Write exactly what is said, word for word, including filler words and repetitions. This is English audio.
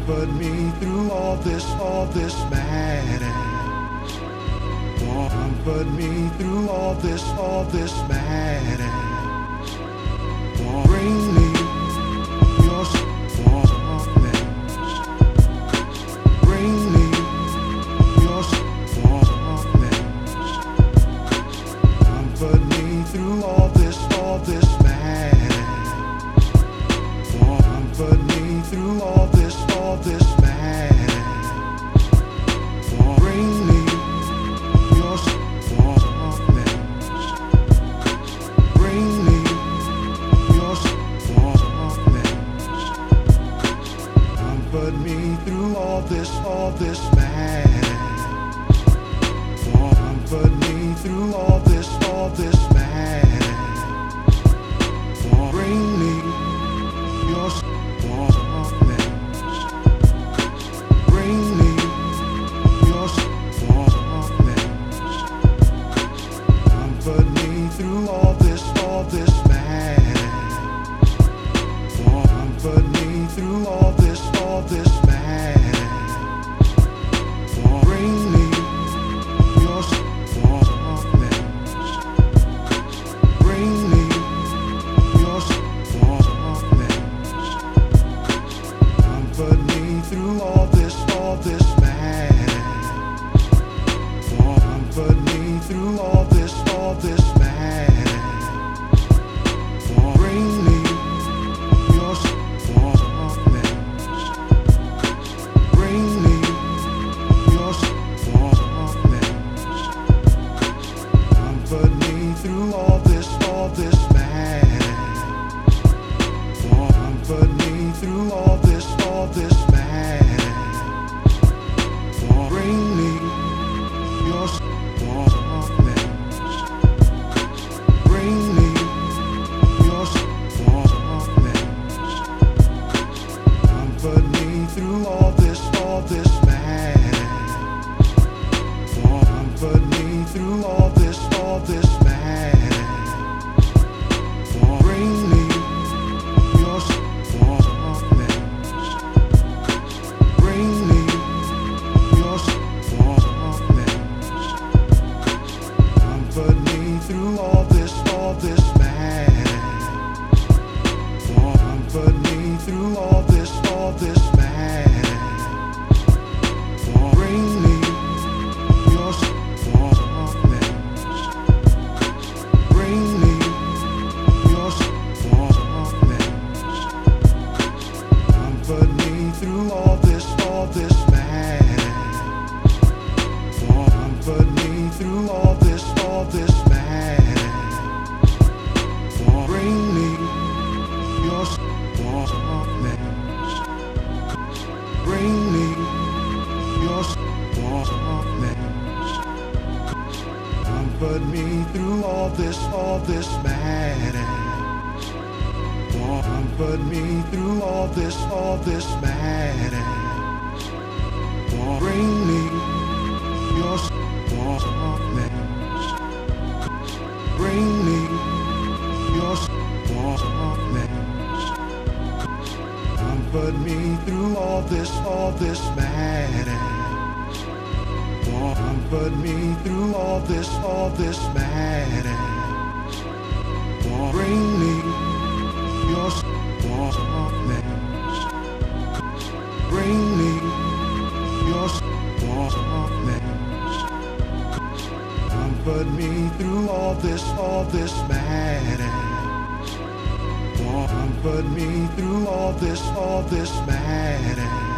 Comfort me through all this, all this madness. Comfort me through all this, all this madness. Bring me your softness. Bring me your softness. Comfort me through all this, all this madness. Comfort me through all this, all this madness. Bring me your softness. Bring me your softness. Comfort me through all this, all this madness. Comfort me through all this, all this madness. Bring me your softness. Bring me your softness. Comfort me through all this, all this madness. Comfort me through all this, all this madness. Bring me your softness. Bring me your softness. Comfort me through all this, all this madness. Comfort me through all this, all this madness. Bring me your softness. Bring me your softness. Comfort me through all this, all this madness. Comfort me through all this, all this madness. Bring me your softness. Bring me your softness. Comfort me through all this, all this madness. Comfort me through all this, all this madness. Bring me your softness. Bring me your softness. Comfort me through all this, all this madness. Comfort me through all this, all this madness. Bring me your softness. Bring me your softness. Comfort me through all this, all this madness. Comfort me through all this, all this madness. Bring me your softness. Bring me your softness. Comfort me through all this, all this madness. Comfort me through all this, all this madness. Bring me your softness. Bring me your softness. Comfort me through all this, all this madness. Comfort me through all this, all this madness. Bring me your softness. Bring me your softness. Comfort me through all this, all this madness. Comfort me through all this, all this madness.